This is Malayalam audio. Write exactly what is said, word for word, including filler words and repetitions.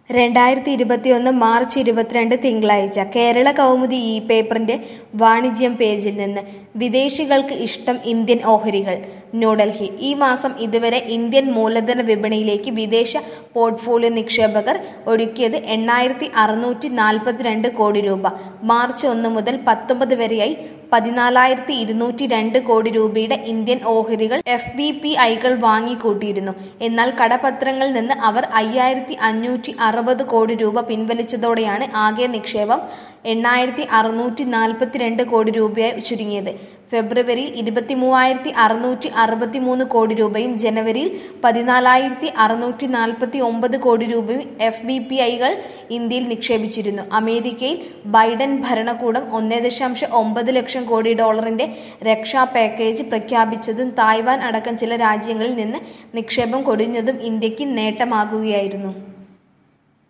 രണ്ടായിരത്തി ഇരുപത്തിയൊന്ന് മാർച്ച് ഇരുപത്തിരണ്ട് തിങ്കളാഴ്ച കേരള കൗമുദി ഇ പേപ്പറിന്റെ വാണിജ്യം പേജിൽ നിന്ന് വിദേശികൾക്ക് ഇഷ്ടം ഇന്ത്യൻ ഓഹരികൾ. ന്യൂഡൽഹി. ഈ മാസം ഇതുവരെ ഇന്ത്യൻ മൂലധന വിപണിയിലേക്ക് വിദേശ പോർട്ട്ഫോളിയോ നിക്ഷേപകർ ഒഴുക്കിയത് എണ്ണായിരത്തി അറുന്നൂറ്റി നാൽപ്പത്തിരണ്ട് കോടി രൂപ. മാർച്ച് ഒന്ന് മുതൽ പത്തൊമ്പത് വരെയായി പതിനാലായിരത്തി ഇരുന്നൂറ്റി രണ്ട് കോടി രൂപയുടെ ഇന്ത്യൻ ഓഹരികൾ എഫ് ബി പി ഐകൾ വാങ്ങിക്കൂട്ടിയിരുന്നു. എന്നാൽ കടപ്പത്രങ്ങളിൽ നിന്ന് അവർ അയ്യായിരത്തി അഞ്ഞൂറ്റി അറുപത് കോടി രൂപ പിൻവലിച്ചതോടെയാണ് ആകെ നിക്ഷേപം എണ്ണായിരത്തി അറുന്നൂറ്റി നാൽപ്പത്തിരണ്ട് കോടി രൂപയായി ചുരുങ്ങിയത്. ഫെബ്രുവരിയിൽ ഇരുപത്തി മൂവായിരത്തി അറുന്നൂറ്റി അറുപത്തി മൂന്ന് കോടി രൂപയും ജനുവരിയിൽ പതിനാലായിരത്തി അറുന്നൂറ്റി നാൽപ്പത്തി ഒമ്പത് കോടി രൂപയും എഫ് ബി പി ഐകൾ ഇന്ത്യയിൽ നിക്ഷേപിച്ചിരുന്നു. അമേരിക്കയിൽ ബൈഡൻ ഭരണകൂടം ഒന്നേ ദശാംശം ഒമ്പത് ലക്ഷം കോടി ഡോളറിന്റെ രക്ഷാ പാക്കേജ് പ്രഖ്യാപിച്ചതും തായ്വാൻ അടക്കം ചില രാജ്യങ്ങളിൽ നിന്ന് നിക്ഷേപം കൊടിഞ്ഞതും ഇന്ത്യക്ക് നേട്ടമാകുകയായിരുന്നു.